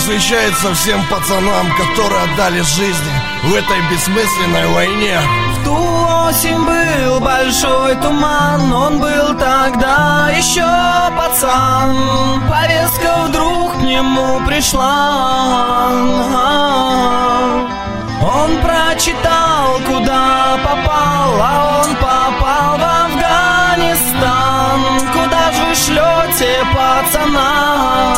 посвящается всем пацанам, которые отдали жизни в этой бессмысленной войне. В ту осень был большой туман, он был тогда еще пацан. Повестка вдруг к нему пришла. Он прочитал, куда попал, а он попал в Афганистан. Куда ж вы шлете пацана?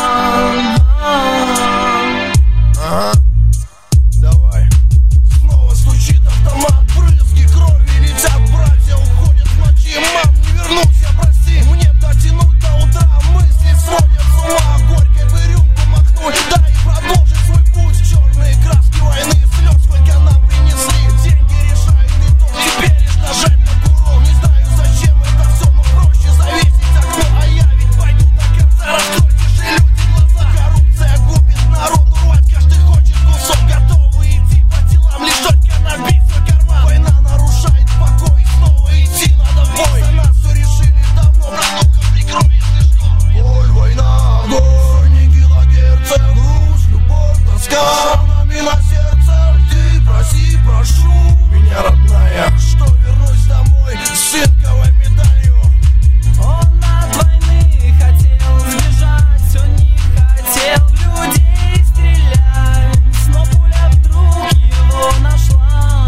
Давай. Снова стучит автомат, брызги крови летят, братья уходят в ночи. Мам, не вернусь, я прости, мне дотянуть до утра, мысли сводят с ума. Горькой бы рюмку махнуть, да и продолжить свой путь. Черные краски войны, слез сколько нам принесли. Деньги решают и то, теперь лишь нажать на курок. Не знаю, зачем это все, но проще завесить окно. А я ведь пойду до конца, раскройте же люди глаза. Коррупция губит народ, урвать каждый хочет кусок. Готовы идти по делам, лишь только набить свой карман. Война нарушает покой, и снова идти надо в бой. За нас все решили давно, братуха, прикрой, если что. Боль, война, огонь, не килогерца, грусть, любовь, тоска. Шрамами на сердце, ты проси, прошу меня, родная, что вернусь домой с цинковой медалью. Он от войны хотел сбежать, он не хотел в людей стрелять, но пуля вдруг его нашла.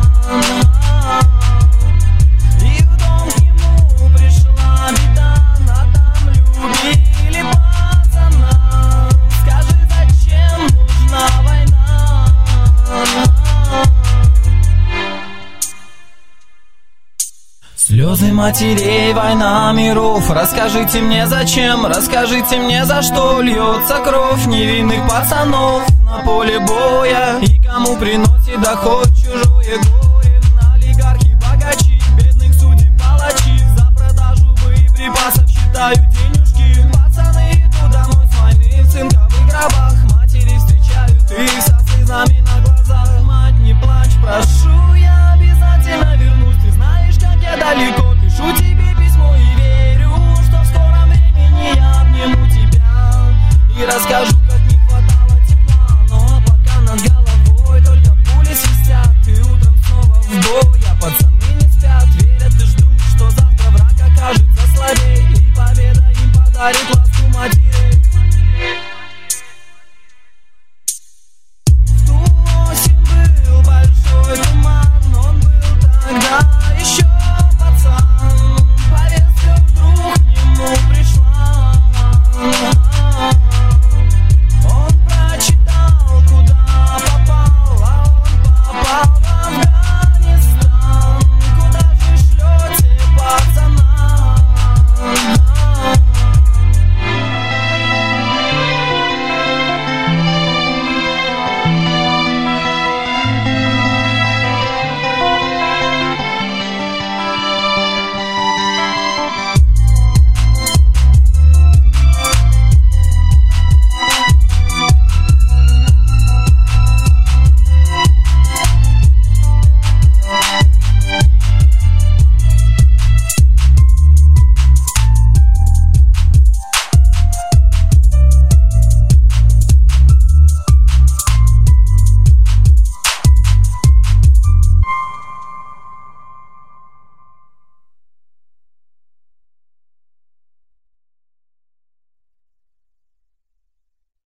И в дом к нему пришла беда, а там любили пацана. Скажи, зачем нужна война? Слезы матерей, война миров. Расскажите мне зачем, расскажите мне за что льется кровь невинных пацанов на поле боя. И кому приносит доход чужое горе.